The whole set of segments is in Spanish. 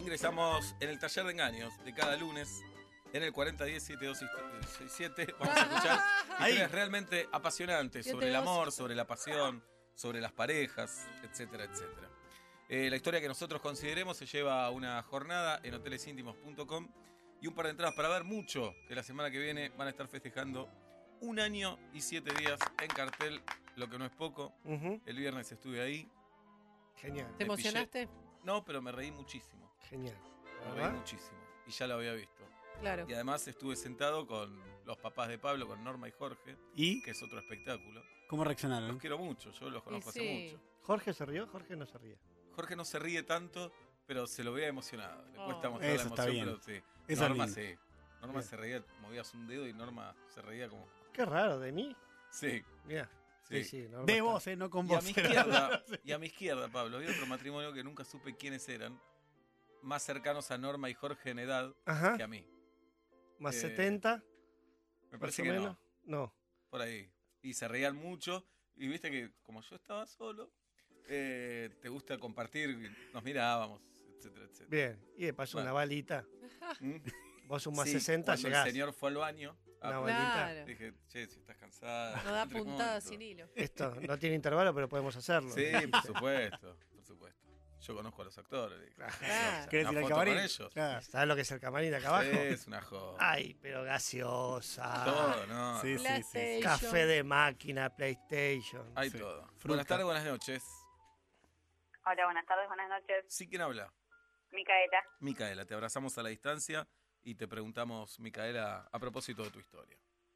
ingresamos en el taller de engaños de cada lunes en el 4010-7267. Vamos a escuchar historias realmente apasionantes sobre el amor, sobre la pasión, sobre las parejas, etcétera, etcétera. La historia que nosotros consideremos se lleva a una jornada en hotelesintimos.com y un par de entradas para ver mucho, que la semana que viene van a estar festejando 1 año y 7 días en cartel, lo que no es poco. El viernes estuve ahí. Genial. ¿Te emocionaste? No, pero me reí muchísimo. Genial. Me reí muchísimo. Y ya lo había visto. Claro. Y además estuve sentado con los papás de Pablo, con Norma y Jorge, ¿Y que es otro espectáculo. cómo reaccionaron? Los quiero mucho, yo los conozco hace mucho. ¿Jorge se rió? Jorge no se ríe. Jorge no se ríe tanto, pero se lo veía emocionado. Le cuesta mostrar Eso la está emoción, bien. pero sí. Eso Norma es sí. Norma se reía, movías un dedo y Norma se reía como... Qué raro, ¿de mí? Sí. Mira. Sí. Sí, Norma De está- vos, no con Y a vos. mi izquierda, y a mi izquierda, Pablo, había otro matrimonio que nunca supe quiénes eran, más cercanos a Norma y Jorge en edad Ajá. que a mí. Más Eh, 70, Me más parece o que menos. no, No. por ahí. Y se reían mucho. Y viste que como yo estaba solo, te gusta compartir, nos mirábamos, etcétera, etcétera. Bien. Y de paso Bueno. una balita. ¿Mm? Vos un más Sí, 60 cuando llegás. el señor fue al baño, Una ah, balita. Claro. dije, che, si estás cansada. No da entre puntadas juntos. sin hilo. Esto no tiene intervalo, pero podemos hacerlo. Sí, por supuesto, por supuesto. Yo conozco a los actores. Dije, Claro. ¿Querés una ir al foto camarín? con ellos. Claro. ¿Sabes lo que es el camarín de acá abajo? Es una joda. Ay, pero gaseosa. Todo, ¿no? Sí, sí, sí. Café de máquina, PlayStation. Hay Sí. todo. Fruta. Buenas tardes, buenas noches. Hola, buenas tardes, buenas noches. ¿Sí quién habla? Micaela. Micaela, te abrazamos a la distancia y te preguntamos, Micaela, a propósito de tu historia.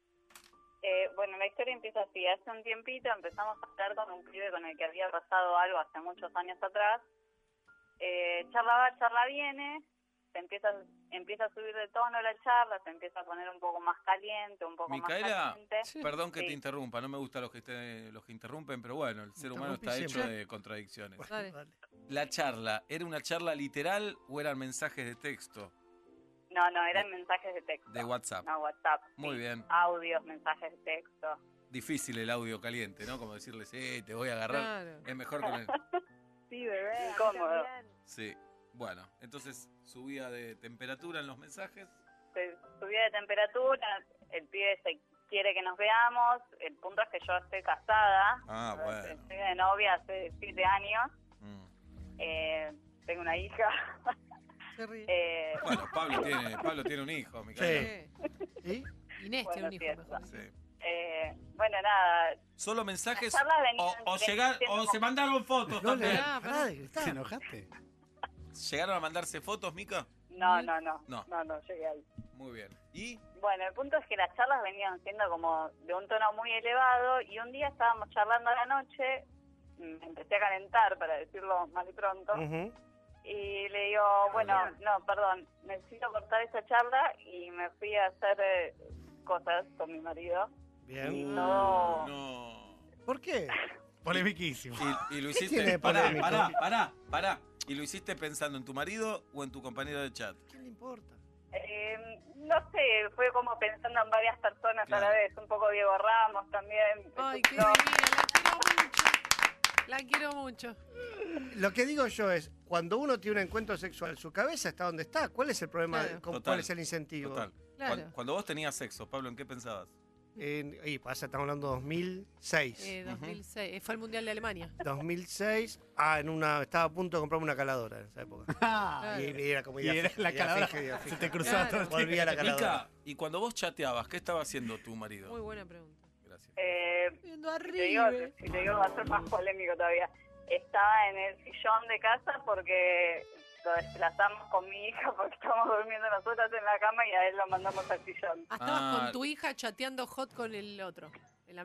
Bueno, la historia empieza así. Hace un tiempito empezamos a hablar con un pibe con el que había pasado algo hace muchos años atrás. Charla va, charla viene, se empieza a subir de tono la charla, se empieza a poner un poco más caliente, un poco Micaela, más caliente. perdón que Sí. te interrumpa, no me gustan los que interrumpen, pero bueno, el ser humano está Interrumpí hecho siempre. de contradicciones. Dale. Dale. ¿La charla era una charla literal o eran mensajes de texto No, eran mensajes de texto. de WhatsApp? No, WhatsApp. Muy sí. bien. Audios, mensajes de texto. Difícil el audio caliente, ¿no? Como decirles, te voy a agarrar. Claro. Es mejor con el... Sí, bebé. Incómodo. Sí. Bueno, entonces subía de temperatura en los mensajes. Se subía de temperatura, el pibe se quiere que nos veamos, el punto es que yo estoy casada, Ah, bueno. estoy de novia hace 7 años, Mm. tengo una hija. Se ríe. Bueno, Pablo tiene un hijo, Micaela. ¿Y? Inés tiene Bueno, un hijo, sí, mejor. Sí. Bueno, nada, Solo mensajes Las charlas venían o siendo se mandaron fotos No le también. pará de ¿Te gritar. enojaste? ¿Llegaron a mandarse fotos, Mica? no, llegué ahí. Muy bien. ¿Y? Bueno, el punto es que las charlas venían siendo como de un tono muy elevado y un día estábamos charlando a la noche, me empecé a calentar, para decirlo mal y pronto, Ujú. y le digo, bueno, no, perdón, necesito cortar esta charla y me fui a hacer cosas con mi marido. Bien. No. No. ¿Por qué? Polemiquísimo. Y lo tiene hiciste... de Pará. polémico? ¿Y lo hiciste pensando en tu marido o en tu compañero de chat? ¿Quién le importa? No sé, fue como pensando en varias personas Claro. a la vez, un poco Diego Ramos también. Ay, qué No, divina, la quiero mucho. Lo que digo yo es, cuando uno tiene un encuentro sexual, su cabeza está donde está. ¿Cuál es el problema? Claro. ¿Cuál Total, es el incentivo? Total. Claro. Cuando vos tenías sexo, Pablo, ¿en qué pensabas? Y pasa, estamos hablando de 2006. 2006, fue el Mundial de Alemania. 2006, estaba a punto de comprarme una caladora en esa época. Ah, Y era como y era la caladora. idea Se fija. te cruzaba Claro. todo el tiempo. Volví a la caladora. Mica, y cuando vos chateabas, ¿qué estaba haciendo tu marido? Muy buena pregunta. Gracias. Viendo si te digo, arriba. si te digo va a ser más polémico todavía. Estaba en el sillón de casa porque lo desplazamos con mi hija porque estamos durmiendo nosotras en la cama y a él lo mandamos al sillón. Ah, estabas Ah. con tu hija chateando hot con el otro. En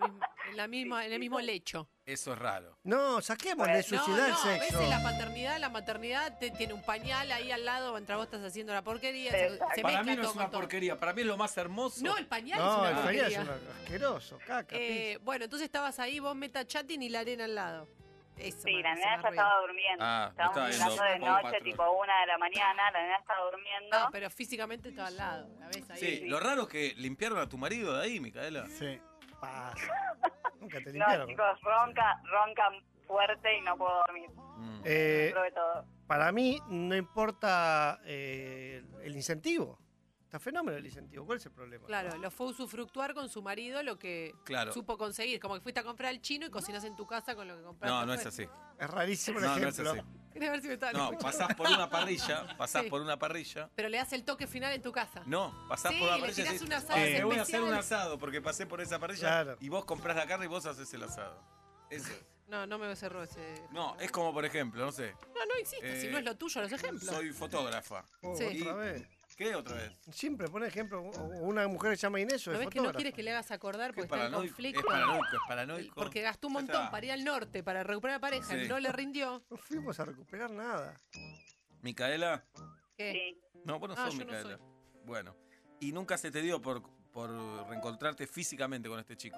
el mismo lecho. Eso es raro. No, saquémosle suciedad al no, sexo. ves la maternidad tiene un pañal ahí al lado mientras vos estás haciendo la porquería. Se Para mezcla mí no es todo una con todo. porquería, para mí es lo más hermoso. No, el pañal No, es el una pañal es porquería. un asqueroso, caca. pis. Bueno, entonces estabas ahí, vos meta chatting y la arena al lado. Eso Sí, me la hace nena más ya ruido. estaba durmiendo. Ah, Estábamos estaba hablando viendo de Paw noche, Patrol. tipo 1 de la mañana, la nena estaba durmiendo. No, pero físicamente estaba al lado. ¿La ves ahí? Sí, lo raro es que limpiaron a tu marido de ahí, Micaela. Sí. Pasa. Nunca te No, limpiaron. chicos, ronca fuerte y no puedo dormir. Probé todo. Para mí no importa el incentivo. Está fenómeno el incentivo. ¿Cuál es el problema? Claro, lo fue usufructuar con su marido lo que supo conseguir. Como que fuiste a comprar al chino y cocinas en tu casa con lo que compraste. No, no es así. Es rarísimo el No, no es ejemplo. así. Quería ver si me estaban No, escuchando. pasás por una parrilla, Sí. por una parrilla. Pero le das el toque final en tu casa. No, pasás Sí, por una le parrilla y tirás decís, un asado me voy a hacer especial". un asado porque pasé por esa parrilla Claro. y vos comprás la carne y vos haces el asado. Eso. No, no me cerró ese. No, es como por ejemplo, no sé, No, no existe. Si no es lo tuyo, los ejemplos. soy fotógrafa. Sí. Otra vez. ¿Qué otra vez? Siempre pone ejemplo. Una mujer que se llama Inés o ¿No es ves que no fotógrafa. quieres que le hagas acordar ¿Qué porque está en paranoico? conflicto? Es paranoico. Porque gastó un Ya montón está. para ir al norte, para recuperar a la pareja, Sí. no le rindió. No fuimos a recuperar nada. ¿Micaela? ¿Qué? Sí. No, vos no Ah, sos yo no Micaela. Bueno, y nunca se te dio por reencontrarte físicamente con este chico.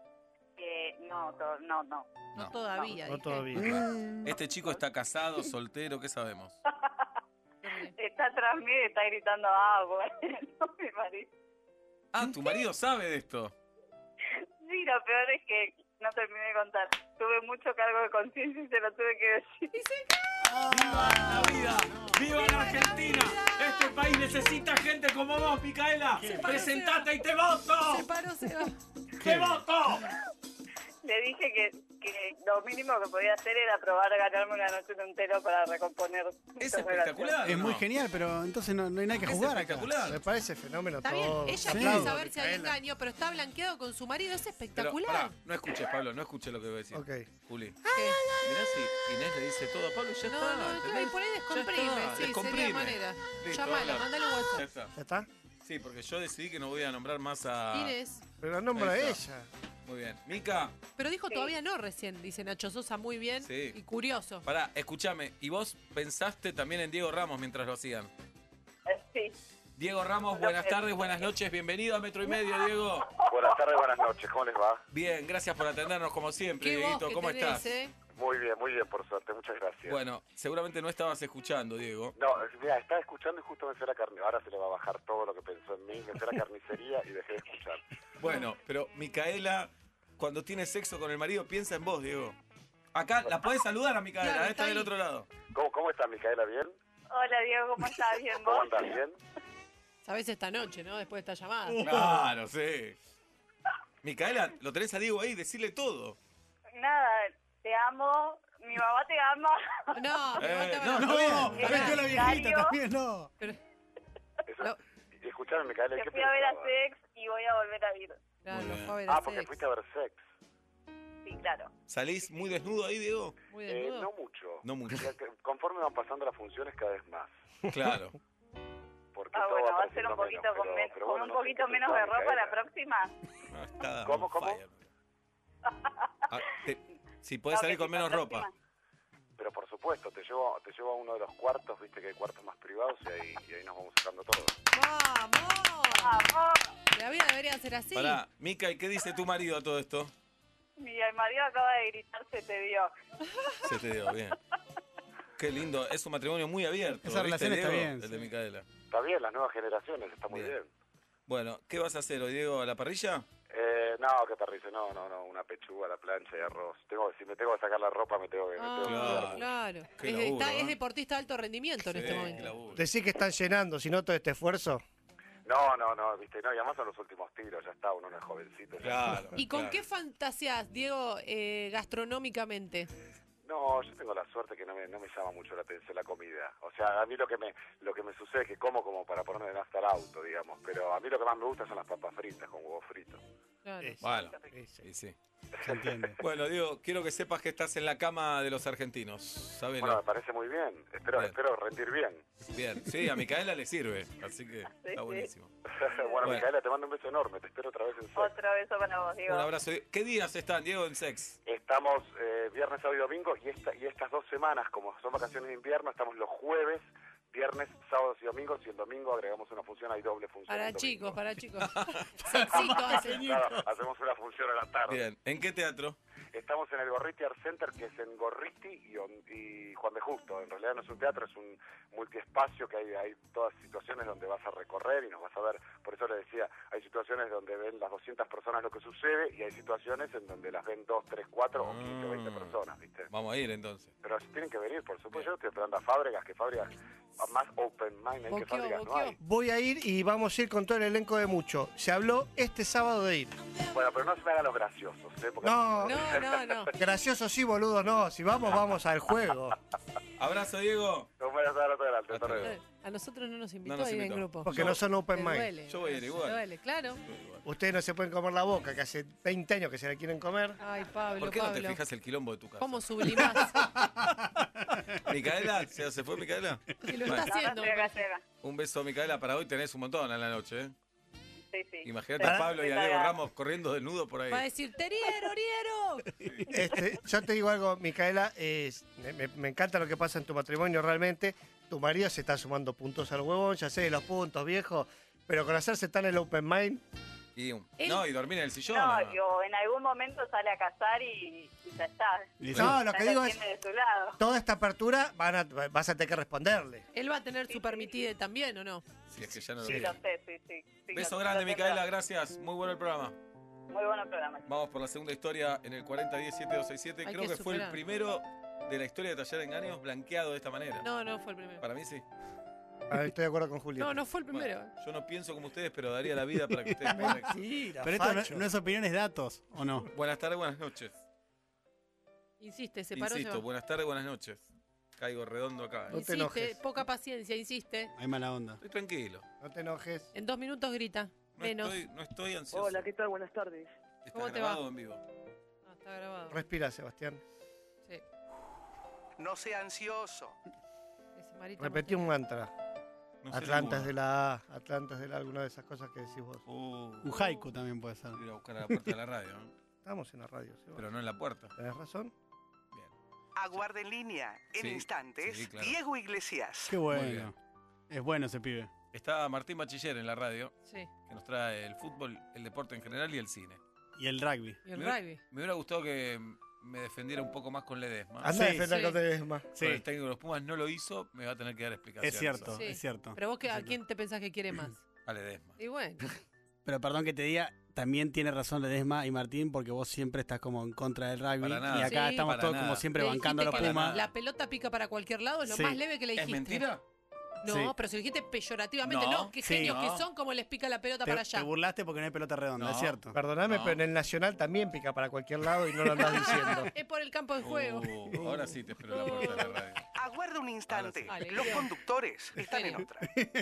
No. No todavía. No dije. todavía. Este chico está casado, soltero, ¿qué sabemos? Está atrás mío y está gritando bueno, mi marido. Ah, tu marido sabe de esto. Sí, lo peor es que no terminé de contar. Tuve mucho cargo de conciencia y se lo tuve que decir. ¡Viva la vida! ¡Viva la Argentina! Este país necesita gente como vos, Micaela. ¡Presentate y te voto! Se paró, se va. ¡Te voto! Le dije que lo mínimo que podía hacer era probar ganarme una noche entera para recomponer. Es nuestra espectacular. relación. Es ¿o muy no? genial, pero entonces no hay nada que Es jugar acá. espectacular. Me parece fenómeno Está todo. bien, ella Sí. quiere saber si hay Micaela. engaño, pero está blanqueado con su marido, es Pero, espectacular. pará, no escuches, Pablo, no escuches lo que voy a decir. Ok. Juli, ¿Qué? mirá si Inés le dice todo a Pablo y ya No, está. no, ¿entendés? claro, y por ahí Ya descomprime, está, sí, descomprime. sería manera. Listo, Llámala, habla. mándale un Ya WhatsApp. está. ¿Ya está? Sí, porque yo decidí que no voy a nombrar más a... Inés. Pero la nombra Ahí ella. está. Muy bien. Mica, Pero dijo Sí. todavía no recién, dice Nacho Sosa, muy bien Sí. y curioso. pará, escúchame. ¿Y vos pensaste también en Diego Ramos mientras lo hacían? Sí. Diego Ramos, buenas tardes, buenas noches. Bienvenido a Metro y Medio, Diego. Buenas tardes, buenas noches, ¿cómo les va? Bien, gracias por atendernos como siempre, Qué voz Dieguito. que ¿Cómo tenés, estás? Muy bien, por suerte, muchas gracias. Bueno, seguramente no estabas escuchando, Diego. No, mira, estaba escuchando y justo me fue la carne. Ahora se le va a bajar todo lo que pensó en mí. Me fue la carnicería y dejé de escuchar. Bueno, pero Micaela, cuando tiene sexo con el marido, piensa en vos, Diego. Acá, la podés saludar a Micaela, Claro, está está del ahí. otro lado. ¿Cómo estás, Micaela? ¿Bien? Hola, Diego, ¿cómo estás? ¿Bien ¿Cómo vos? andas? ¿Bien? Sabés esta noche, ¿no? Después de esta llamada. Claro, sí. Micaela, lo tenés a Diego ahí, decirle todo. Nada, te amo. Mi mamá te ama. No, pero vos te no, vas a- No, Era metió la viejita Darío. también, no. Pero- Eso. No. Y escuchame, Micaela, ¿y Te qué fui a ver a pensabas? Sex y voy a volver a ir. Claro, Muy lo bien. fue a ver a Porque Sex. fuiste a ver Sex. Sí, claro. ¿Salís muy desnudo ahí, Diego? Muy desnudo. No mucho. No mucho. Conforme van pasando las funciones cada vez más. Claro. Porque Ah, todo bueno, va a ser pareciendo un poquito menos, con, pero con bueno, un no sé poquito qué menos pensás, de ropa la Micaela. próxima. No, está ¿Cómo, on cómo? fire. Ah, si podés No, salir que con sí, la menos ropa. próxima. Pero por supuesto, te llevo a uno de los cuartos, viste que hay cuartos más privados y ahí nos vamos sacando todo. ¡Vamos! Vamos. La vida debería ser así. Pará, Mica, ¿y qué dice tu marido a todo esto? Mi marido acaba de gritar, se te dio. Se te dio, bien. Qué lindo, es un matrimonio muy abierto. Esa ¿viste, relación está Diego? bien, El sí. de Micaela. Está bien, las nuevas generaciones, está muy Bien. bien. Bueno, ¿qué vas a hacer hoy, Diego? ¿A la parrilla? No, que parrice, no, una pechuga a la plancha y arroz. Si me tengo que sacar la ropa, me tengo que Ah, Claro. cuidar. claro. Qué Es, laburo, es ¿eh? deportista de alto rendimiento en Sí, este qué momento. laburo. Decís que están llenando, si no todo este esfuerzo. No, viste, no, y además son los últimos tiros, ya está, uno no es jovencito. ya. Claro. ¿Y con claro. qué fantasías, Diego, gastronómicamente? No, yo tengo la suerte que no me llama mucho la atención la comida. O sea, a mí lo que me sucede es que como para ponerme de nafta al auto, digamos. Pero a mí lo que más me gusta son las papas fritas con huevo frito. Claro. Bueno, Sí. y sí. Se entiende. Bueno, Diego, quiero que sepas que estás en la cama de los argentinos. Bueno, me Sabelo. parece muy bien. Espero rendir bien. Bien. Sí, a Micaela le sirve, así que está sí. buenísimo. Bueno, Bueno. Micaela, te mando un beso enorme. Te espero otra vez en Sex. Otro beso para vos, Diego. Un abrazo. ¿Qué días están, Diego, en Sex? Estamos viernes, sábado y domingo y estas 2 semanas, como son vacaciones de invierno, estamos los jueves, viernes, sábados y domingos, y el domingo agregamos una función, hay doble función. Para el domingo. chicos, para chicos. Sexito hace. Claro, hacemos una función a la tarde. Bien. ¿En qué teatro? Estamos en el Gorriti Art Center, que es en Gorriti y Juan de Justo. En realidad no es un teatro, es un multiespacio que hay todas situaciones donde vas a recorrer y nos vas a ver. Por eso le decía, hay situaciones donde ven las 200 personas lo que sucede y hay situaciones en donde las ven 2, 3, 4 o 15 o 20 personas, ¿viste? Vamos a ir entonces. Pero tienen que venir, por supuesto. Yo estoy esperando a Fábregas, que Fábregas más open mind hay que Fábregas no hay. Voy a ir y vamos a ir con todo el elenco de Mucho. Se habló este sábado de ir. Bueno, pero no se me hagan los graciosos, ¿eh? Porque... No. Gracioso sí, boludo, no. Si vamos al juego. Abrazo, Diego. No me voy a dar otro delante. Hasta luego. A nosotros no nos invitó No nos a ir en invitó. grupo. Porque no son open mind. Duele. Yo voy a ir igual. Duele, claro. Ustedes no se pueden comer la boca, que hace 20 años que se la quieren comer. Ay, Pablo, ¿Por qué no Pablo. te fijas el quilombo de tu casa? ¿Cómo sublimás? ¿Micaela? ¿Se fue Micaela? Que lo está haciendo. Llega. Un beso, Micaela. Para hoy tenés un montón en la noche, ¿eh? Sí. Imagínate a Pablo y a Diego Ramos corriendo desnudo por ahí. Va a decir, ¡Teriero, Riero! Yo te digo algo, Micaela, me encanta lo que pasa en tu matrimonio realmente. Tu marido se está sumando puntos al huevón, ya sé, los puntos, viejo. Pero con hacerse tan el open mind... Y dormir en el sillón. No, ¿no? yo en algún momento sale a cazar y ya está. No, lo que digo es, De su lado. toda esta apertura vas a tener que responderle. ¿Él va a tener su permitida también o no? Si es que ya no Sí, lo lo sé, sí. Beso lo grande, tengo. Micaela. Gracias. Muy bueno el programa. Muy bueno el programa. Vamos por la segunda historia en el 40107267. Hay Creo que que fue el superar. primero de la historia de Taller de Engaños blanqueado de esta manera. No fue el primero. Para mí sí. Estoy de acuerdo con Julián. No fue el primero. Bueno, yo no pienso como ustedes, pero daría la vida para que ustedes puedan. Mentira, Pero esto facho. no es opiniones, datos, ¿o no? Buenas tardes, buenas noches. Insiste, se paró. Insisto, buenas tardes, buenas noches. Caigo redondo acá. No te Insiste, enojes. poca paciencia, insiste. Hay mala onda. Estoy tranquilo. No te enojes. En 2 minutos grita. Menos. No estoy ansioso. Hola, ¿qué tal? Buenas tardes. ¿Está ¿Cómo te grabado va? o en vivo? No, está grabado. Respira, Sebastián. Sí. No sea ansioso. Ese marito Repetí un mantra. No sé Atlantas ninguno. de la A, Atlantas de la alguna de esas cosas que decís vos. Un haiku también puede ser. Ir a buscar a la puerta de la radio, ¿no? Estamos en la radio, Seba. Pero no en la puerta. ¿Tenés razón? Bien. Aguarde en línea. En Sí, instantes, sí, claro. Diego Iglesias. Qué Muy bueno. bien. Es bueno ese pibe. Está Martín Bachiller en la radio, Sí. que nos trae el fútbol, el deporte en general y el cine. Y el rugby. Y el Me- rugby. Me hubiera gustado que me defendiera un poco más con Ledesma. Anda a Sí, defender sí. con Ledesma. Sí, Con el técnico de los Pumas no lo hizo, me va a tener que dar explicaciones. es cierto, Sí. es cierto. Pero vos, ¿a quién te pensás que quiere más? A Ledesma. Y bueno, Pero perdón que te diga, también tiene razón Ledesma y Martín porque vos siempre estás como en contra del rugby. Para nada. Y acá Sí. estamos Para todos nada. como siempre le bancando a los dijiste que Pumas. la pelota pica para cualquier lado, es lo Sí. más leve que le ¿Es dijiste. mentira? No, Sí. pero si lo dijiste peyorativamente, No, no, qué sí, genios no. que son, como les pica la pelota para Te allá. burlaste porque no hay pelota redonda, No. es cierto. Perdóname, No. pero en el Nacional también pica para cualquier lado y no lo andás diciendo. Es por el campo de juego. Ahora sí te espero en la puerta de la radio. Aguarde un instante. Ahora sí. Los conductores están en otra.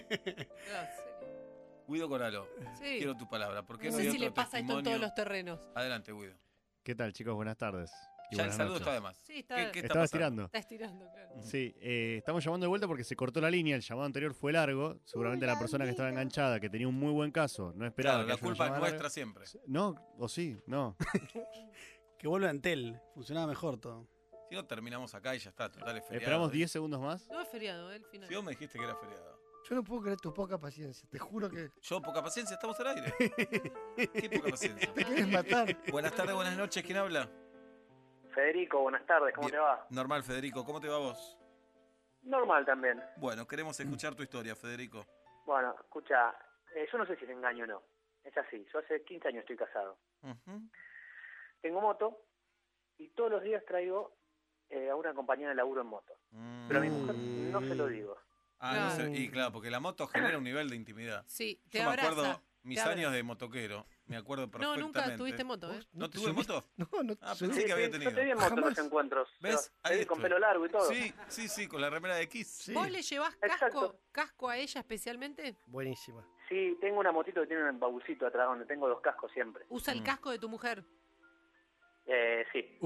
Guido Coralo, Sí. quiero tu palabra. ¿Por qué No no, sé hay si otro le pasa esto en testimonio? todos los terrenos. Adelante, Guido. ¿Qué tal, chicos? Buenas tardes. Y Ya el buenas saludo noches. está de más. Sí, está, ¿Qué está Estaba pasando? estirando. está estirando, claro. Sí, estamos llamando de vuelta porque se cortó la línea. El llamado anterior fue largo. Seguramente la persona que estaba enganchada, que tenía un muy buen caso, no esperaba. Claro, que la haya una culpa es llamada nuestra larga. siempre. No, o sí, no. Que vuelva Antel, funcionaba mejor todo. Si no, terminamos acá y ya está, total es feriado. Esperamos 10 segundos más. No es feriado, el final. Si vos me dijiste que era feriado. Yo no puedo creer tu poca paciencia. Te juro que Yo, poca paciencia, estamos al aire. ¿Qué poca paciencia? te quieres matar. Buenas tardes, buenas noches, ¿quién habla? Federico, buenas tardes. ¿Cómo Bien. te va? Normal, Federico, ¿cómo te va vos? Normal también. Bueno, queremos escuchar tu historia, Federico. Bueno, escucha, yo no sé si es engaño o no. Es así, yo hace 15 años estoy casado. Ujú. Tengo moto y todos los días traigo a una compañera de laburo en moto. Mm. Pero a mi mujer no se lo digo. Ah, no sé, Claro. y claro, porque la moto genera un nivel de intimidad. Sí, te Yo me abraza. acuerdo mis te abraza. años de motoquero, me acuerdo No, perfectamente. nunca tuviste moto, ¿eh? ¿No tuve moto? No, no. Ah, subí. pensé que había Yo tenido. te vi en moto en los Jamás. encuentros. ¿Ves? Te Ahí vi con estoy. pelo largo y todo. Sí, con la remera de Kiss. Sí. ¿Vos le llevás Exacto. casco a ella especialmente? Buenísima. Sí, tengo una motito que tiene un babucito atrás donde tengo 2 cascos siempre. ¿Usa el casco de tu mujer? Sí.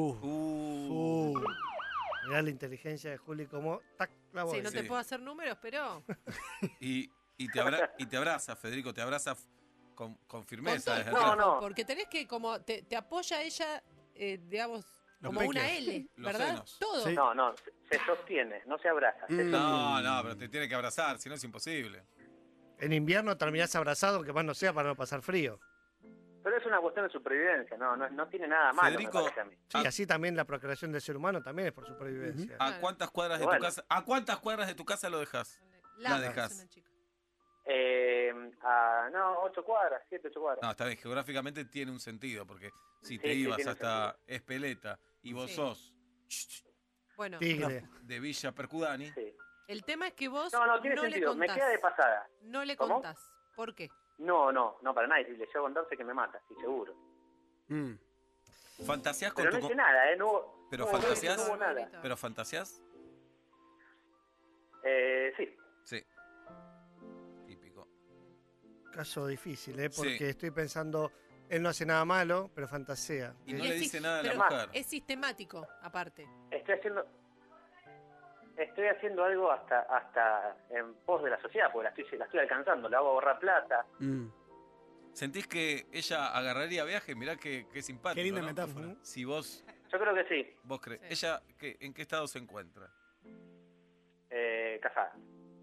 Mirá la inteligencia de Juli como tac, la voy. Sí, no te Sí. puedo hacer números, pero Y te abraza, Federico, te abraza con firmeza. con desde todo, atrás. No, no. porque tenés que como te apoya ella, digamos, Los como una peques. L, Los ¿verdad? senos. Todo. Sí. No, se sostiene, no se abraza. Se sostiene. No, pero te tiene que abrazar, si no es imposible. En invierno terminás abrazado, aunque más no sea para no pasar frío. Pero es una cuestión de supervivencia, no tiene nada malo. Federico, me parece a mí. Sí, así también la procreación del ser humano también es por supervivencia. ¿A cuántas cuadras de tu casa? ¿A cuántas cuadras de tu casa lo dejas? La dejas. 8 cuadras, 7, 8 cuadras. No, está bien, geográficamente tiene un sentido, porque si te ibas hasta Espeleta y vos sos bueno, Tigre de Villa Percudani. Sí. El tema es que vos no tiene no sentido, le me contás. queda de pasada. No le ¿Cómo? contás. ¿Por qué? No, para nada. Si le llego a contar, sé que me mata, estoy seguro. ¿Fantaseás con Pero no tu hice nada, no hubo... ¿Pero no, fantaseás? No hubo nada. ¿Pero fantaseás? Sí. Sí. Típico. caso difícil, porque Sí. estoy pensando, él no hace nada malo, pero fantasea. Y no le dice nada a la pero mujer. es sistemático, aparte. Estoy haciendo algo hasta en pos de la sociedad, porque la estoy alcanzando, le hago ahorrar plata. ¿Sentís que ella agarraría viaje? Mirá qué simpático. Qué linda ¿no? metáfora. Si vos Yo creo que sí, crees. Sí. ¿Ella en qué estado se encuentra? casada.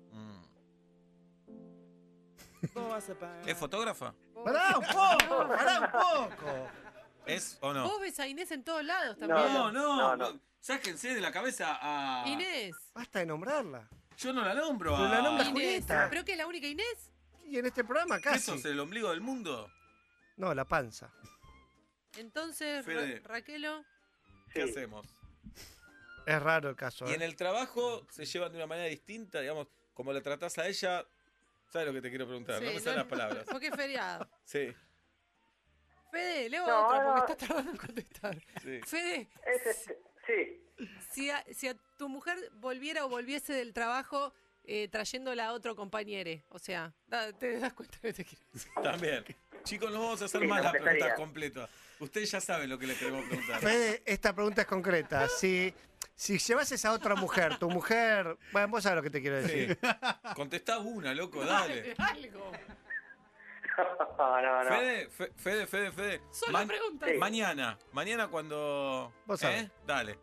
¿Es fotógrafa? ¡Pará un poco! ¡Pará un poco! ¿Es o no? Vos ves a Inés en todos lados también. No. Sáquense de la cabeza a... Inés. Basta de nombrarla. Yo no la nombro Pero la nombra Inés. Julieta. ¿Pero qué es la única Inés? Y en este programa ¿Qué casi. sos, el ombligo del mundo? No, la panza. Entonces, Fede. Raquelo. ¿Qué Sí. hacemos? Es raro el caso. Y en el trabajo se llevan de una manera distinta, digamos, como la tratás a ella. ¿Sabes lo que te quiero preguntar? no me salen las palabras. Porque es feriado. Sí, Fede, leo No, otra no. porque está tardando en contestar. sí. Fede, Sí. si a tu mujer volviera o volviese del trabajo trayéndola a otro compañero, o sea, te das cuenta que te quiero decir. También. Chicos, no vamos a hacer Sí, más no las preguntas empezaría. completas. Ustedes ya saben lo que le queremos preguntar. Fede, esta pregunta es concreta. Si llevases a otra mujer, tu mujer... Bueno, vos sabés lo que te quiero decir. Contestá una, loco, dale. Algo. No. Fede. Solo preguntas. Sí. Mañana cuando... Vos sabés. Dale.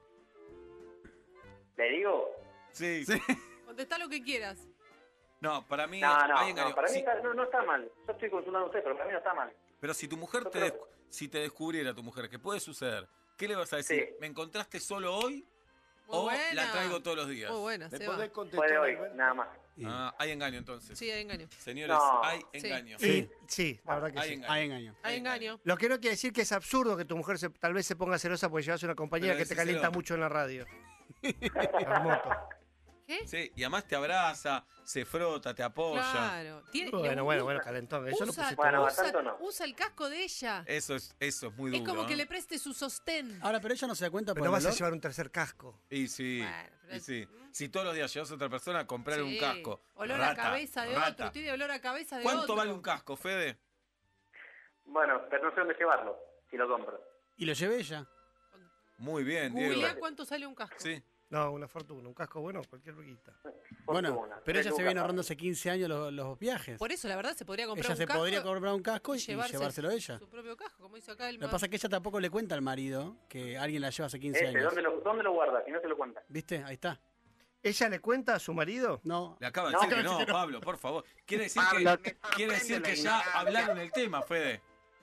¿Le digo? Sí. Contestá lo que quieras. No, para mí No, hay engaño. para mí Sí, no está mal. Yo estoy consultando a usted, pero para mí no está mal. pero si tu mujer Yo creo- si te descubriera tu mujer, ¿qué puede suceder? ¿Qué le vas a decir? Sí. ¿Me encontraste solo hoy Muy o buena. la traigo todos los días? Muy buena, ¿Me se va. podés contestar? Puede hoy, Alberto? nada más. Hay engaño entonces. Sí, hay engaño. Señores, No. hay Sí. engaño. Sí, la verdad que Hay sí. engaño. Hay engaño. Hay engaño. Lo que no quiere decir que es absurdo que tu mujer tal vez se ponga celosa porque llevas una compañera Pero que te decíselo. calienta mucho en la radio. Hermoso. ¿Qué? Sí, y además te abraza, se frota, te apoya. Claro. Bueno, calentón. Eso lo Usa, pusiste Bueno, vos. tanto no. usa el casco de ella. Eso es muy duro. Es como que ¿eh? le preste su sostén. Ahora, pero ella no se da cuenta Pero por no el vas a olor. llevar un tercer casco. Y sí, Bueno, pero y es- sí. Si todos los días llevas a otra persona a comprar un Sí. casco. Olor rata, a cabeza de rata. otro. Tiene olor a cabeza de ¿Cuánto otro. vale un casco, Fede? Bueno, pero no sé dónde llevarlo, si lo compro. Y lo llevé ella. Muy bien, Googleá Diego. cuánto sale un casco. Sí. No, una fortuna. Un casco bueno, cualquier ruguita. Bueno, Fortuna. pero ella 3 se viene lucas. ahorrando hace 15 años los viajes. Por eso, la verdad, se podría comprar Ella un se casco podría comprar un casco y llevárselo ella. Su propio casco, como dice acá el Lo que pasa es que ella tampoco le cuenta al marido que alguien la lleva hace 15 años. ¿Dónde lo guarda? Si no se lo cuenta. ¿Viste? Ahí está. ¿Ella le cuenta a su marido? No. Le acaba de No, decir que no, no, Pablo, por favor. Quiere decir Pablo, que ya hablaron el tema, Fede.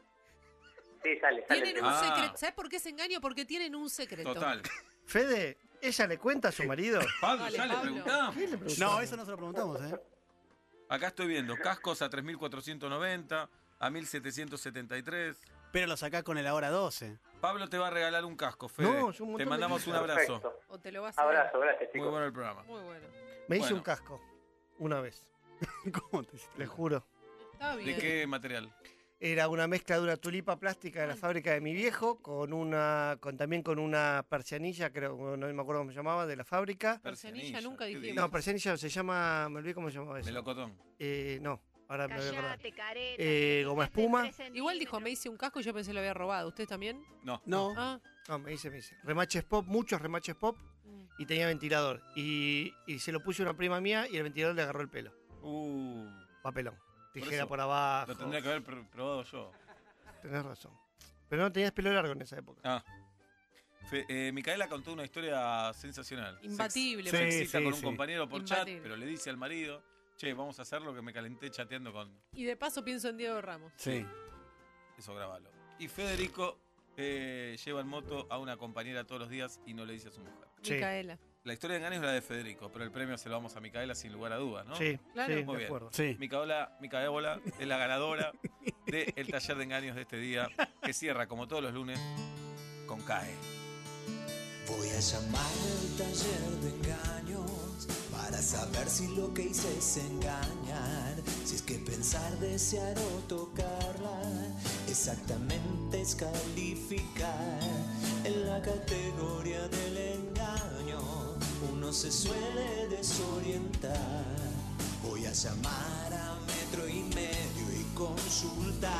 Sí, sale. Tienen un Ah. secreto. ¿Sabes por qué se engaño? Porque tienen un secreto. Total. Fede, ¿ella le cuenta a su marido? Pablo, Dale, ya le Pablo. preguntamos. ¿Qué le preguntó? No, eso no se lo preguntamos, ¿eh? Acá estoy viendo cascos a 3.490, a 1.773. Pero lo sacás con el ahora 12. Pablo te va a regalar un casco, Fede. No, es un montón te de mandamos un guita. abrazo. Perfecto. O te lo vas a Abrazo, gracias, Muy chicos. bueno el programa. Muy bueno. Me hice Bueno. un casco. Una vez. ¿Cómo te hiciste? Le juro. Está bien. ¿De qué material? Era una mezcla de una tulipa plástica de la fábrica de mi viejo también con una persianilla, creo, no me acuerdo cómo se llamaba, de la fábrica. Persianilla nunca ¿qué dijimos. dices? No, persianilla se llama, me olvidé cómo se llamaba eso. Melocotón. No, ahora me voy a acordar. Callate, careta. Goma espuma. Igual dijo, me hice un casco y yo pensé lo había robado. ¿Usted también? No. No. Ah. No, me hice. Remaches pop, muchos remaches pop Mm. y tenía ventilador. Y se lo puse a una prima mía y el ventilador le agarró el pelo. Papelón. Tijera eso por abajo. Lo tendría que haber probado yo. Tenés razón. Pero no tenías pelo largo en esa época. Ah. Micaela contó una historia sensacional. Imbatible. Se Sí, excita sí, con un sí. compañero por chat, Imbatible. pero le dice al marido, che, vamos a hacer lo que me calenté chateando con... Y de paso pienso en Diego Ramos. Sí. Eso grabalo. Y Federico lleva en moto a una compañera todos los días y no le dice a su mujer. Sí. Micaela. La historia de engaño es la de Federico, pero el premio se lo damos a Micaela sin lugar a dudas, ¿no? Sí, Claro. sí, Muy de bien. acuerdo. Sí. Micaela es la ganadora del taller de engaños de este día, que cierra, como todos los lunes, con CAE. Voy a llamar al taller de engaños para saber si lo que hice es engañar. Si es que pensar, desear o tocarla exactamente es calificar. En la categoría del engaño uno se suele desorientar. Voy a llamar a 1,5 metros y consultar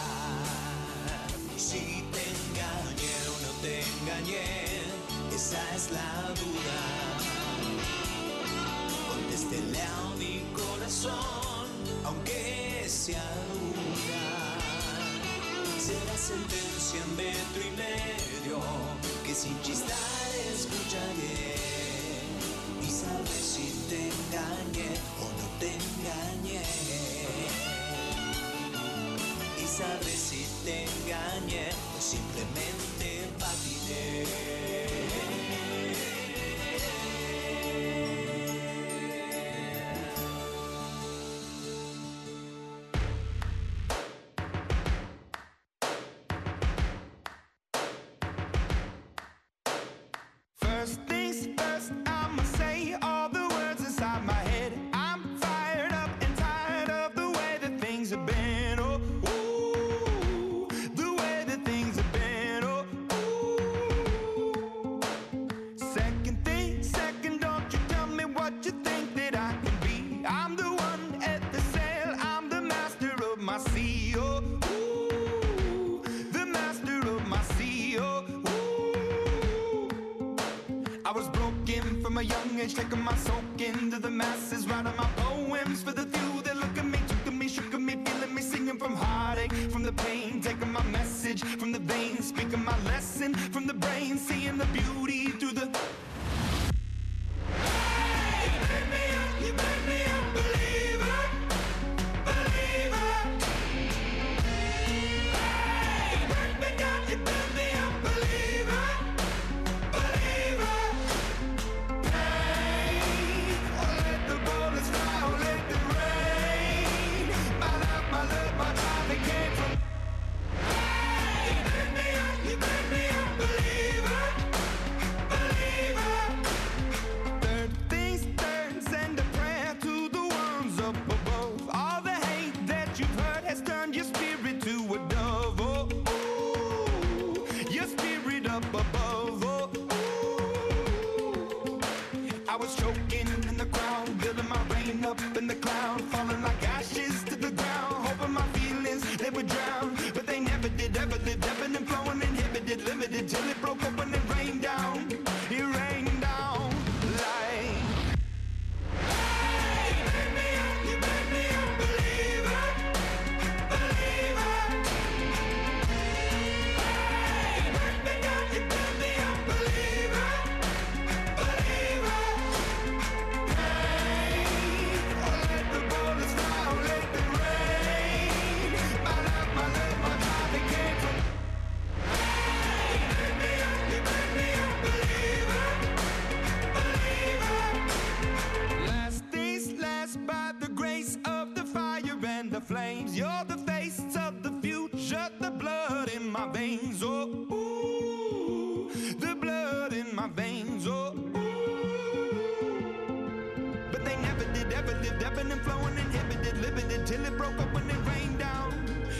si te engañé o no te engañé. Esa es la duda. Contéstele a mi corazón, aunque sea duda. Será sentencia en 1,5 metros, que sin chistar escucharé. Y sabré si te engañé o no te engañé. Y sabré si te engañé o simplemente patiné. First things first, I'ma say all the words inside my head. I'm fired up and tired of the way that things have been. Oh, ooh, the way that things have been. Oh, ooh. Second thing, second, don't you tell me what you think that I can be. I'm the one at the sail, I'm the master of my sea. Oh, ooh, the master of my sea. Oh, I was broken from a young age, taking my soak into the masses, writing my poems for the few that look at me, took at me, shook at me, feeling me, singing from heartache, from the pain, taking my message from the veins, speaking my lesson from the brain, seeing the beauty through the... Hey, you made me a believer, believer. Hey, you break me down, you made me a believer, believer. I was choking in the crowd, building my rain up in the cloud, falling like ashes to the ground, hoping my feelings, they would drown, but they never did, ever lived, ebbing and flowing, inhibited, limited, till it broke open and rained down, it rained down like... Hey, you made me a believer, believer. Hey, you break me down, you made me a believer, believer. Flames, you're the face of the future, the blood in my veins, oh, ooh, the blood in my veins, oh, ooh. But they never did, ever lived, ebbing and flowing, inhibited, limited, till it broke up when it rained down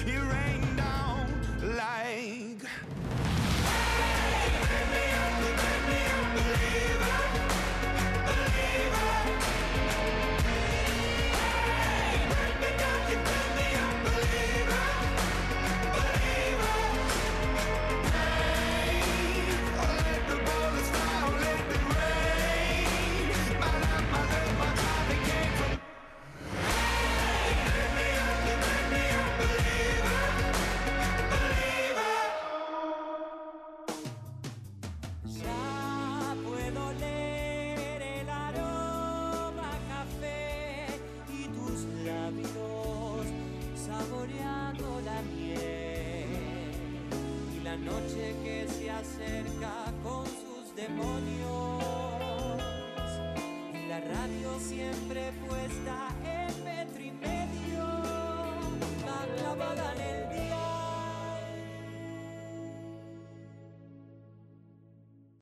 like... Hey, you made me a believer, believer. You made me a believer. que se acerca con sus demonios.